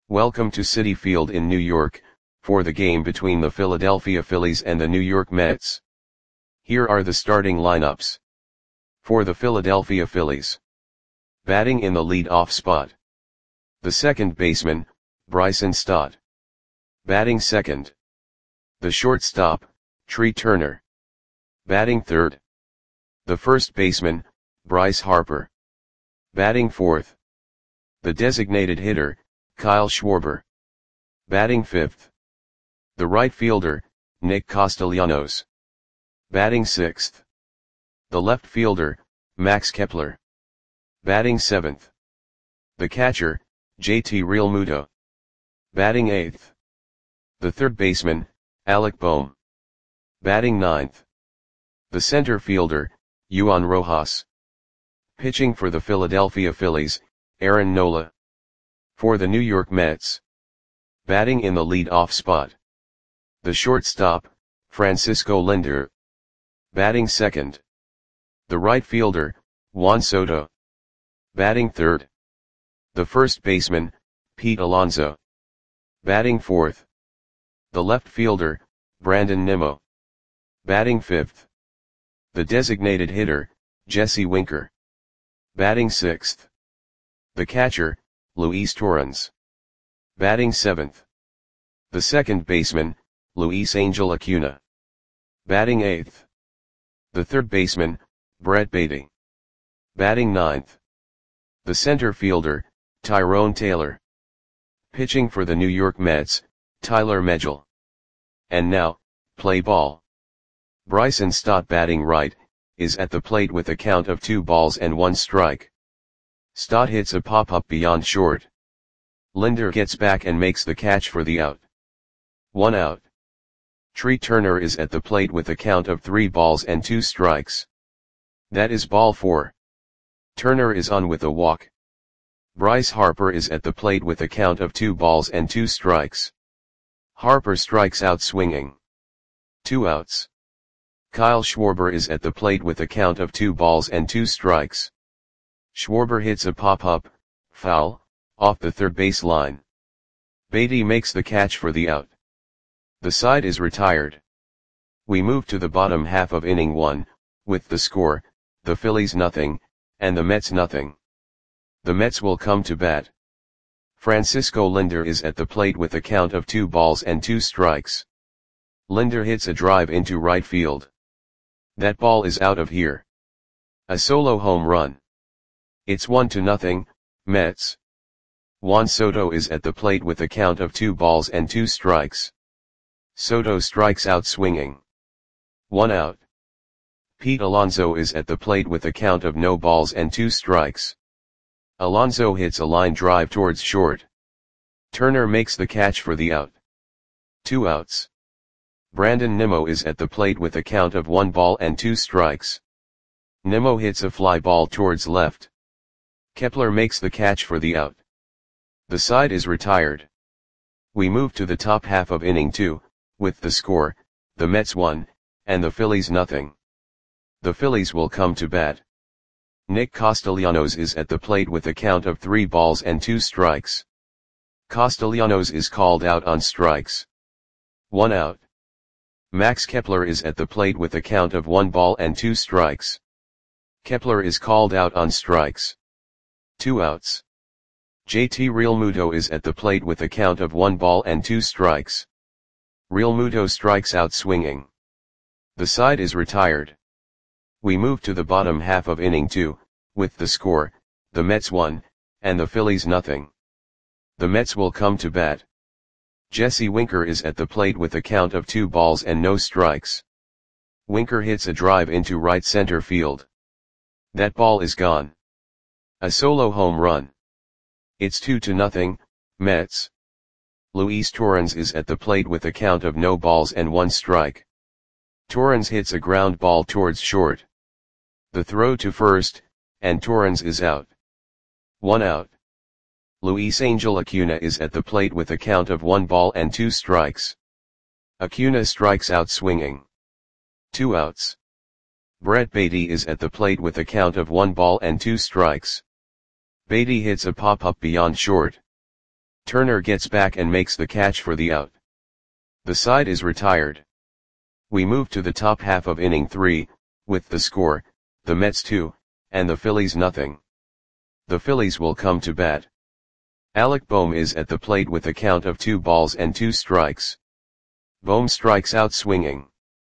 Welcome to Citi Field in New York, for the game between the Philadelphia Phillies and the New York Mets. Here are the starting lineups. For the Philadelphia Phillies. Batting in the lead-off spot. The second baseman, Bryson Stott. Batting second. The shortstop, Trea Turner. Batting third. The first baseman, Bryce Harper. Batting fourth. The designated hitter, Kyle Schwarber. Batting fifth. The right fielder, Nick Castellanos. Batting sixth. The left fielder, Max Kepler. Batting seventh. The catcher, JT Realmuto. Batting eighth. The third baseman, Alec Bohm. Batting ninth. The center fielder, Juan Rojas. Pitching for the Philadelphia Phillies, Aaron Nola. For the New York Mets. Batting in the lead-off spot. The shortstop, Francisco Lindor. Batting second. The right fielder, Juan Soto. Batting third. The first baseman, Pete Alonso. Batting fourth. The left fielder, Brandon Nimmo. Batting fifth. The designated hitter, Jesse Winker. Batting sixth. The catcher, Luis Torrens. Batting seventh. The second baseman, Luis Angel Acuna. Batting eighth. The third baseman, Brett Baty. Batting ninth. The center fielder, Tyrone Taylor. Pitching for the New York Mets, Tyler Megill. And now, play ball. Bryson Stott, batting right, is at the plate with a count of 2-1 strike. Stott hits a pop-up beyond short. Lindor gets back and makes the catch for the out. 1 out. Trea Turner is at the plate with a count of 3-2 strikes. That is ball 4. Turner is on with a walk. Bryce Harper is at the plate with a count of 2-2 strikes. Harper strikes out swinging. 2 outs. Kyle Schwarber is at the plate with a count of 2-2 strikes. Schwarber hits a pop-up, foul, off the third base line. Baty makes the catch for the out. The side is retired. We move to the bottom half of inning 1, with the score, the Phillies nothing, and the Mets nothing. The Mets will come to bat. Francisco Lindor is at the plate with a count of 2-2 strikes. Lindor hits a drive into right field. That ball is out of here. A solo home run. It's 1-0, Mets. Juan Soto is at the plate with a count of 2-2 strikes. Soto strikes out swinging. 1 out. Pete Alonso is at the plate with a count of 0-2 strikes. Alonso hits a line drive towards short. Turner makes the catch for the out. 2 outs. Brandon Nimmo is at the plate with a count of 1-2 strikes. Nimmo hits a fly ball towards left. Kepler makes the catch for the out. The side is retired. We move to the top half of inning 2, with the score, the Mets 1, and the Phillies nothing. The Phillies will come to bat. Nick Castellanos is at the plate with a count of 3-2 strikes. Castellanos is called out on strikes. 1 out. Max Kepler is at the plate with a count of 1-2 strikes. Kepler is called out on strikes. 2 outs. JT Realmuto is at the plate with a count of 1-2 strikes. Realmuto strikes out swinging. The side is retired. We move to the bottom half of inning 2, with the score, the Mets 1, and the Phillies nothing. The Mets will come to bat. Jesse Winker is at the plate with a count of 2-0 strikes. Winker hits a drive into right center field. That ball is gone. A solo home run. It's 2-0, Mets. Luis Torrens is at the plate with a count of 0-1 strike. Torrens hits a ground ball towards short. The throw to first, and Torrens is out. 1 out. Luis Angel Acuna is at the plate with a count of 1-2 strikes. Acuna strikes out swinging. 2 outs. Brett Baty is at the plate with a count of 1-2 strikes. Baty hits a pop-up beyond short. Turner gets back and makes the catch for the out. The side is retired. We move to the top half of inning 3, with the score, the Mets 2, and the Phillies nothing. The Phillies will come to bat. Alec Bohm is at the plate with a count of 2 balls and 2 strikes. Bohm strikes out swinging.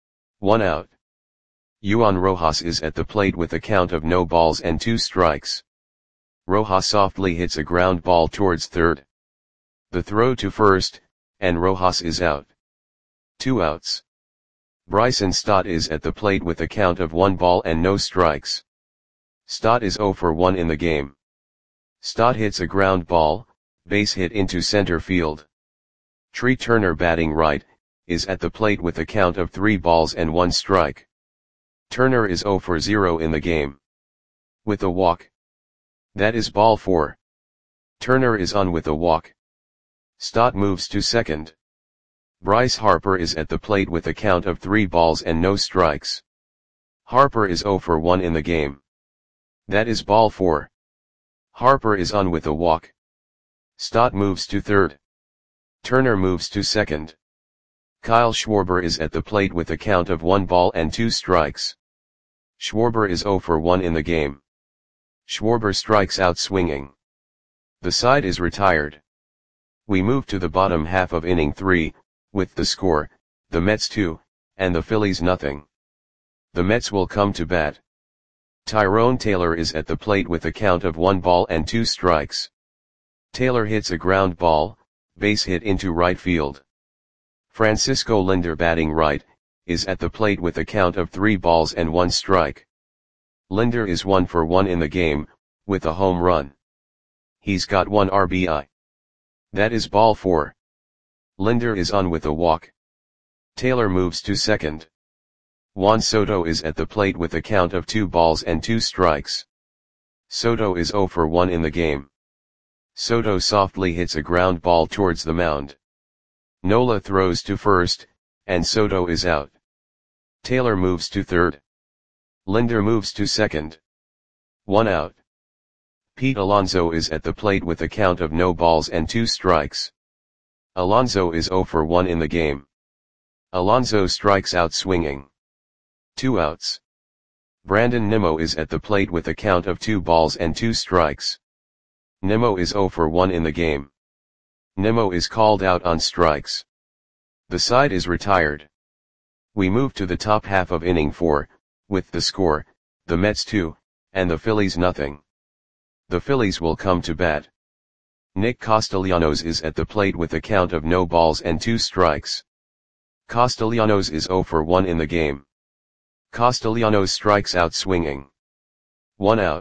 1 out. Juan Rojas is at the plate with a count of no balls and 2 strikes. Rojas softly hits a ground ball towards third. The throw to first, and Rojas is out. 2 outs. Bryson Stott is at the plate with a count of 1 ball and no strikes. Stott is 0 for 1 in the game. Stott hits a ground ball, base hit into center field. Tree Turner, batting right, is at the plate with a count of 3 balls and 1 strike. Turner is 0 for 0 in the game. With a walk. That is ball 4. Turner is on with a walk. Stott moves to second. Bryce Harper is at the plate with a count of 3 balls and no strikes. Harper is 0 for 1 in the game. That is ball 4. Harper is on with a walk. Stott moves to third. Turner moves to second. Kyle Schwarber is at the plate with a count of 1 ball and 2 strikes. Schwarber is 0 for 1 in the game. Schwarber strikes out swinging. The side is retired. We move to the bottom half of inning 3, with the score, the Mets 2, and the Phillies nothing. The Mets will come to bat. Tyrone Taylor is at the plate with a count of 1 ball and 2 strikes. Taylor hits a ground ball, base hit into right field. Francisco Lindor, batting right, is at the plate with a count of 3 balls and 1 strike. Lindor is 1 for 1 in the game, with a home run. He's got 1 RBI. That is ball 4. Lindor is on with a walk. Taylor moves to second. Juan Soto is at the plate with a count of 2 balls and 2 strikes. Soto is 0 for 1 in the game. Soto softly hits a ground ball towards the mound. Nola throws to first, and Soto is out. Taylor moves to third. Lindor moves to second. 1 out. Pete Alonso is at the plate with a count of no balls and 2 strikes. Alonso is 0 for 1 in the game. Alonso strikes out swinging. 2 outs. Brandon Nimmo is at the plate with a count of 2 balls and 2 strikes. Nimmo is 0 for 1 in the game. Nimmo is called out on strikes. The side is retired. We move to the top half of inning 4, with the score, the Mets 2, and the Phillies nothing. The Phillies will come to bat. Nick Castellanos is at the plate with a count of no balls and 2 strikes. Castellanos is 0 for 1 in the game. Castellanos strikes out swinging. 1 out.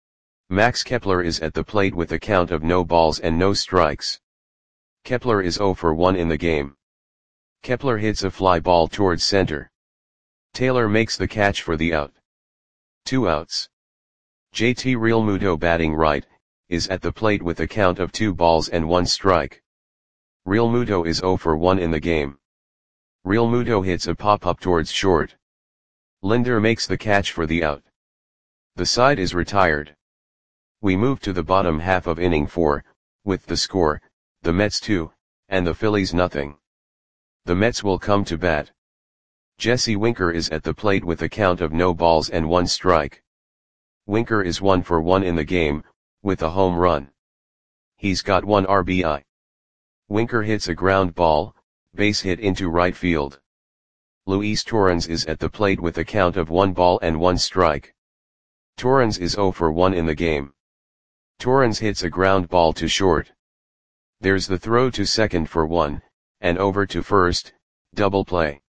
Max Kepler is at the plate with a count of no balls and no strikes. Kepler is 0 for 1 in the game. Kepler hits a fly ball towards center. Taylor makes the catch for the out. 2 outs. JT Realmuto, batting right, is at the plate with a count of 2 balls and 1 strike. Realmuto is 0 for 1 in the game. Realmuto hits a pop-up towards short. Lindor makes the catch for the out. The side is retired. We move to the bottom half of inning 4, with the score, the Mets 2, and the Phillies nothing. The Mets will come to bat. Jesse Winker is at the plate with a count of no balls and 1 strike. Winker is 1 for 1 in the game, with a home run. He's got 1 RBI. Winker hits a ground ball, base hit into right field. Luis Torrens is at the plate with a count of 1 ball and 1 strike. Torrens is 0 for 1 in the game. Torrens hits a ground ball to short. There's the throw to second for 1, and over to first, double play.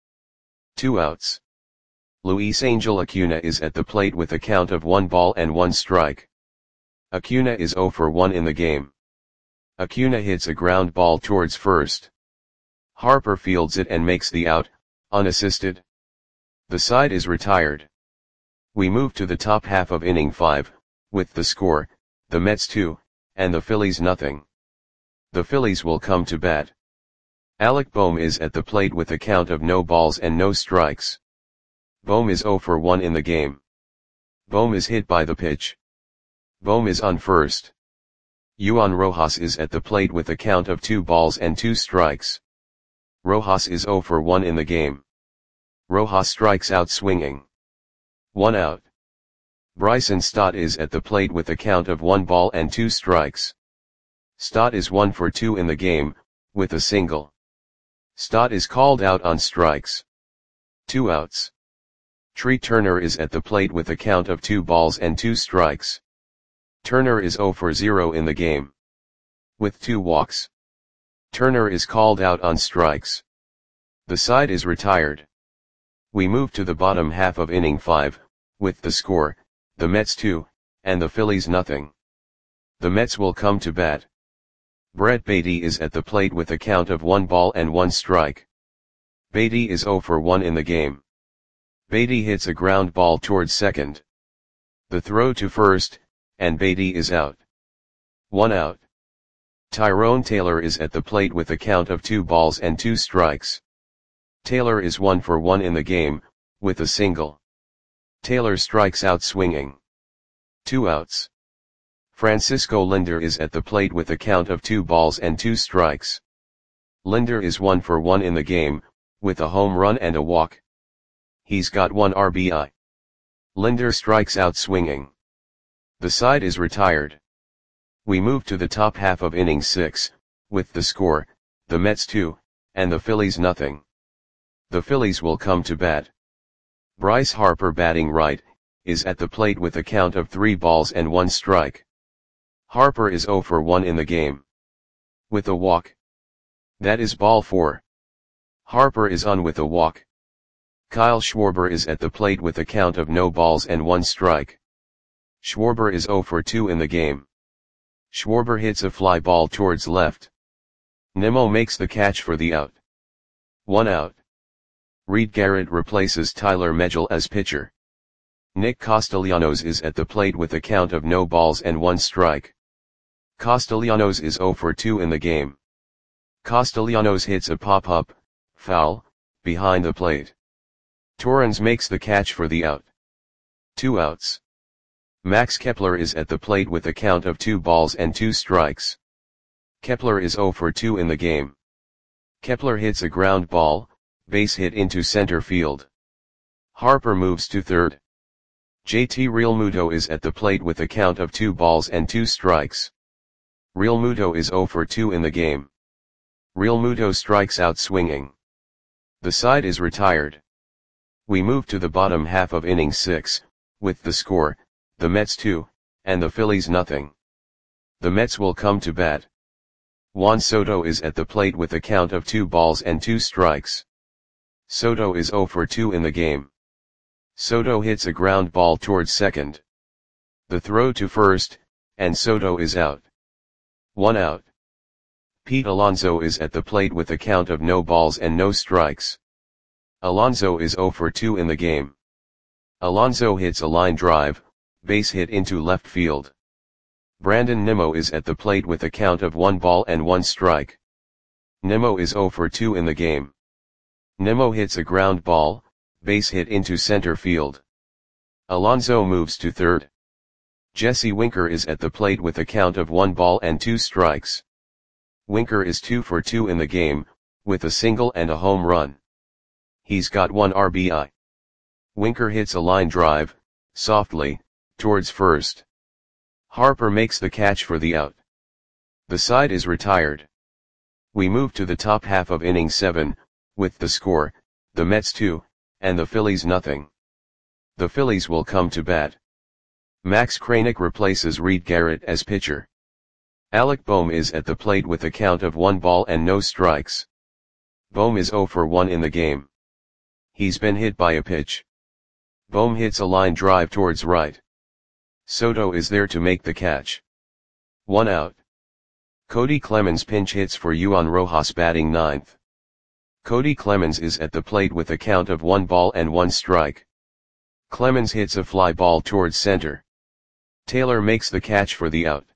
2 outs. Luis Angel Acuna is at the plate with a count of 1 ball and 1 strike. Acuna is 0 for 1 in the game. Acuna hits a ground ball towards first. Harper fields it and makes the out, unassisted. The side is retired. We move to the top half of inning 5, with the score, the Mets 2, and the Phillies nothing. The Phillies will come to bat. Alec Bohm is at the plate with a count of no balls and no strikes. Bohm is 0 for 1 in the game. Bohm is hit by the pitch. Bohm is on first. Juan Rojas is at the plate with a count of 2 balls and 2 strikes. Rojas is 0 for 1 in the game. Rojas strikes out swinging. 1 out. Bryson Stott is at the plate with a count of 1 ball and 2 strikes. Stott is 1 for 2 in the game, with a single. Stott is called out on strikes. 2 outs. Tree Turner is at the plate with a count of 2 balls and 2 strikes. Turner is 0 for 0 in the game. With 2 walks. Turner is called out on strikes. The side is retired. We move to the bottom half of inning 5, with the score, the Mets 2, and the Phillies nothing. The Mets will come to bat. Brett Baty is at the plate with a count of 1 ball and 1 strike. Baty is 0 for 1 in the game. Baty hits a ground ball towards second. The throw to first, and Baty is out. 1 out. Tyrone Taylor is at the plate with a count of 2 balls and 2 strikes. Taylor is 1 for 1 in the game, with a single. Taylor strikes out swinging. 2 outs. Francisco Lindor is at the plate with a count of 2 balls and 2 strikes. Lindor is 1 for 1 in the game, with a home run and a walk. He's got 1 RBI. Lindor strikes out swinging. The side is retired. We move to the top half of inning 6, with the score, the Mets 2, and the Phillies nothing. The Phillies will come to bat. Bryce Harper batting right, is at the plate with a count of 3 balls and 1 strike. Harper is 0 for 1 in the game. With a walk. That is ball 4. Harper is on with a walk. Kyle Schwarber is at the plate with a count of no balls and 1 strike. Schwarber is 0 for 2 in the game. Schwarber hits a fly ball towards left. Nimmo makes the catch for the out. 1 out. Reed Garrett replaces Tyler Megill as pitcher. Nick Castellanos is at the plate with a count of no balls and 1 strike. Castellanos is 0 for 2 in the game. Castellanos hits a pop-up, foul, behind the plate. Torrens makes the catch for the out. 2 outs. Max Kepler is at the plate with a count of 2 balls and 2 strikes. Kepler is 0 for 2 in the game. Kepler hits a ground ball, base hit into center field. Harper moves to third. JT Realmuto is at the plate with a count of 2 balls and 2 strikes. Realmuto is 0 for 2 in the game. Realmuto strikes out swinging. The side is retired. We move to the bottom half of inning 6, with the score, the Mets 2, and the Phillies nothing. The Mets will come to bat. Juan Soto is at the plate with a count of 2 balls and 2 strikes. Soto is 0 for 2 in the game. Soto hits a ground ball towards second. The throw to first, and Soto is out. 1 out. Pete Alonso is at the plate with a count of no balls and no strikes. Alonso is 0 for 2 in the game. Alonso hits a line drive, base hit into left field. Brandon Nimmo is at the plate with a count of 1 ball and 1 strike. Nimmo is 0 for 2 in the game. Nimmo hits a ground ball, base hit into center field. Alonso moves to third. Jesse Winker is at the plate with a count of 1 ball and 2 strikes. Winker is 2 for 2 in the game, with a single and a home run. He's got 1 RBI. Winker hits a line drive, softly, towards first. Harper makes the catch for the out. The side is retired. We move to the top half of inning 7, with the score, the Mets 2, and the Phillies nothing. The Phillies will come to bat. Max Kranick replaces Reed Garrett as pitcher. Alec Bohm is at the plate with a count of 1 ball and no strikes. Bohm is 0 for 1 in the game. He's been hit by a pitch. Bohm hits a line drive towards right. Soto is there to make the catch. 1 out. Cody Clemens pinch hits for Juan Rojas batting ninth. Cody Clemens is at the plate with a count of 1 ball and 1 strike. Clemens hits a fly ball towards center. Taylor makes the catch for the out.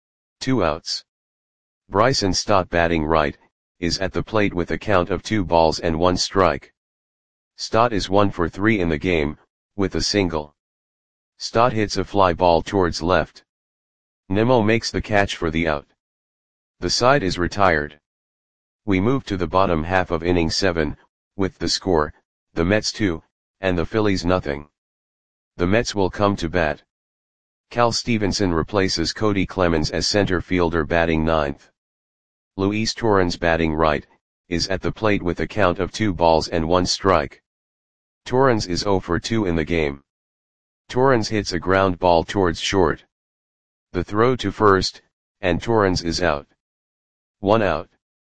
2 outs. Bryson Stott batting right, is at the plate with a count of 2 balls and 1 strike. Stott is 1 for 3 in the game, with a single. Stott hits a fly ball towards left. Nimmo makes the catch for the out. The side is retired. We move to the bottom half of inning 7, with the score, the Mets 2, and the Phillies nothing. The Mets will come to bat. Cal Stevenson replaces Cody Clemens as center fielder batting 9th. Luis Torrens batting right, is at the plate with a count of 2 balls and 1 strike. Torrens is 0 for 2 in the game. Torrens hits a ground ball towards short. The throw to first, and Torrens is out. 1 out.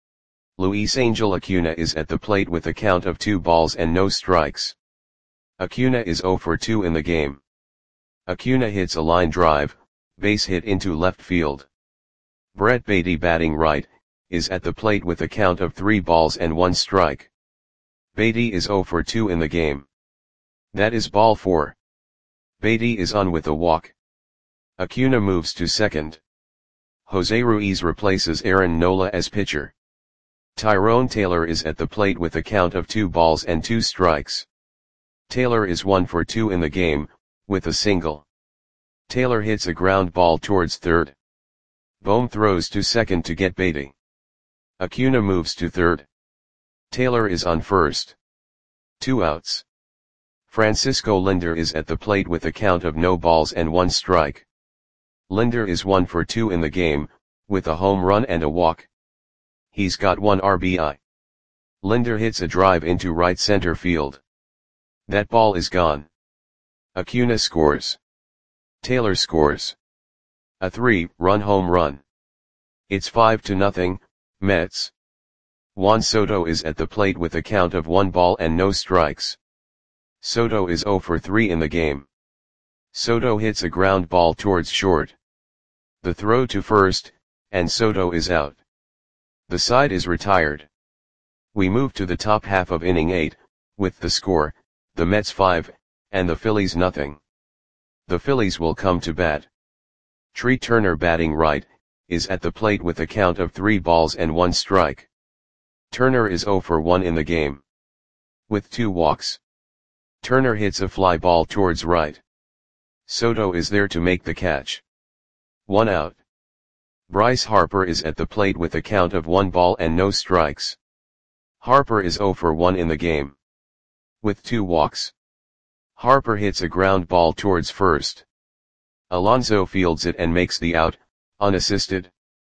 Luis Angel Acuna is at the plate with a count of 2 balls and no strikes. Acuna is 0 for 2 in the game. Acuna hits a line drive, base hit into left field. Brett Baty batting right, is at the plate with a count of 3 balls and 1 strike. Baty is 0 for 2 in the game. That is ball 4. Baty is on with a walk. Acuna moves to second. Jose Ruiz replaces Aaron Nola as pitcher. Tyrone Taylor is at the plate with a count of 2 balls and 2 strikes. Taylor is 1 for 2 in the game, with a single. Taylor hits a ground ball towards third. Bohm throws to second to get Baty. Acuna moves to third. Taylor is on first. 2 outs. Francisco Lindor is at the plate with a count of no balls and 1 strike. Lindor is 1 for 2 in the game, with a home run and a walk. He's got 1 RBI. Lindor hits a drive into right center field. That ball is gone. Acuna scores. Taylor scores. A 3-run home run. It's 5-0, Mets. Juan Soto is at the plate with a count of 1 ball and no strikes. Soto is 0 for 3 in the game. Soto hits a ground ball towards short. The throw to first, and Soto is out. The side is retired. We move to the top half of inning 8, with the score, the Mets 5, and the Phillies nothing. The Phillies will come to bat. Tree Turner batting right, is at the plate with a count of 3 balls and 1 strike. Turner is 0 for 1 in the game. With 2 walks. Turner hits a fly ball towards right. Soto is there to make the catch. 1 out. Bryce Harper is at the plate with a count of 1 ball and no strikes. Harper is 0 for 1 in the game. With 2 walks. Harper hits a ground ball towards first. Alonso fields it and makes the out, unassisted.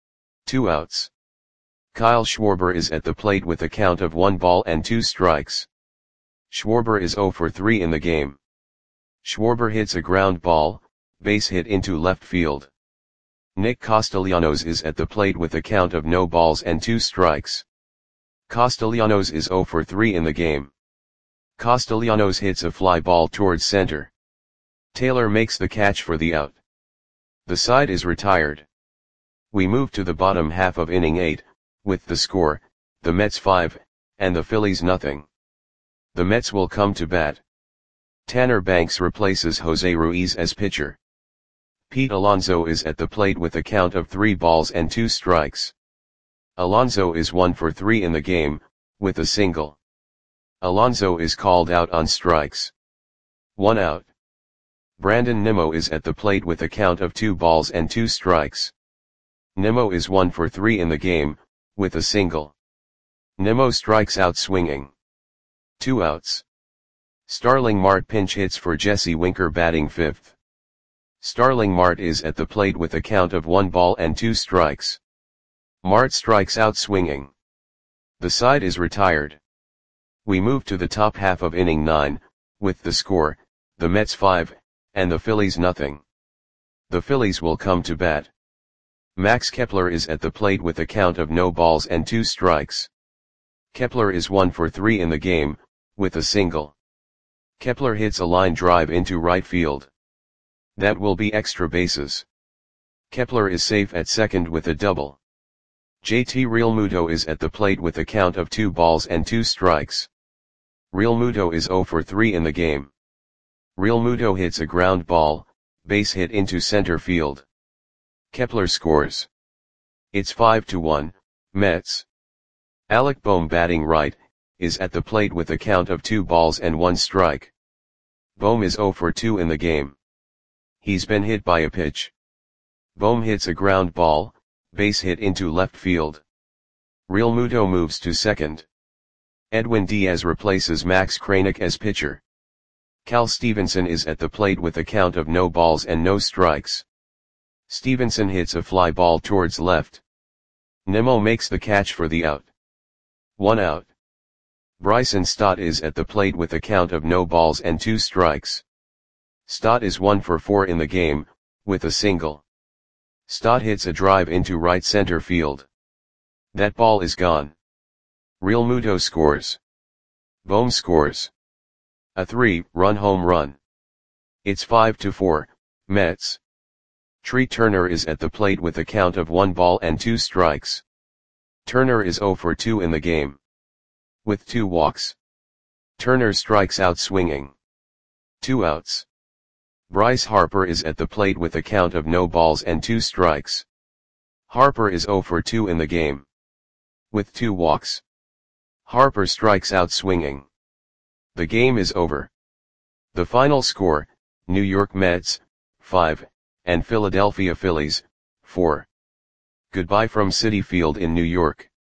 2 outs. Kyle Schwarber is at the plate with a count of 1 ball and 2 strikes. Schwarber is 0 for 3 in the game. Schwarber hits a ground ball, base hit into left field. Nick Castellanos is at the plate with a count of no balls and 2 strikes. Castellanos is 0 for 3 in the game. Castellanos hits a fly ball towards center. Taylor makes the catch for the out. The side is retired. We move to the bottom half of inning 8, with the score, the Mets 5, and the Phillies nothing. The Mets will come to bat. Tanner Banks replaces Jose Ruiz as pitcher. Pete Alonso is at the plate with a count of 3 balls and 2 strikes. Alonso is 1 for 3 in the game, with a single. Alonso is called out on strikes. 1 out. Brandon Nimmo is at the plate with a count of 2 balls and 2 strikes. Nimmo is 1 for 3 in the game, with a single. Nimmo strikes out swinging. 2 outs. Starling Marte pinch hits for Jesse Winker batting 5th. Starling Marte is at the plate with a count of 1 ball and 2 strikes. Marte strikes out swinging. The side is retired. We move to the top half of inning 9, with the score, the Mets 5, and the Phillies nothing. The Phillies will come to bat. Max Kepler is at the plate with a count of no balls and 2 strikes. Kepler is 1 for 3 in the game, with a single. Kepler hits a line drive into right field. That will be extra bases. Kepler is safe at second with a double. JT Realmuto is at the plate with a count of 2 balls and 2 strikes. Realmuto is 0 for 3 in the game. Realmuto hits a ground ball, base hit into center field. Kepler scores. It's 5-1, Mets. Alec Bohm batting right, is at the plate with a count of 2 balls and 1 strike. Bohm is 0 for 2 in the game. He's been hit by a pitch. Bohm hits a ground ball, base hit into left field. Realmuto moves to second. Edwin Diaz replaces Max Kranick as pitcher. Cal Stevenson is at the plate with a count of no balls and no strikes. Stevenson hits a fly ball towards left. Nimmo makes the catch for the out. 1 out. Bryson Stott is at the plate with a count of no balls and 2 strikes. Stott is 1 for 4 in the game, with a single. Stott hits a drive into right center field. That ball is gone. Realmuto scores. Bohm scores. A 3-run home run. It's 5-4, Mets. Tree Turner is at the plate with a count of 1 ball and 2 strikes. Turner is 0 for 2 in the game. With 2 walks. Turner strikes out swinging. 2 outs. Bryce Harper is at the plate with a count of no balls and 2 strikes. Harper is 0 for 2 in the game. With 2 walks. Harper strikes out swinging. The game is over. The final score, New York Mets, 5, and Philadelphia Phillies, 4. Goodbye from Citi Field in New York.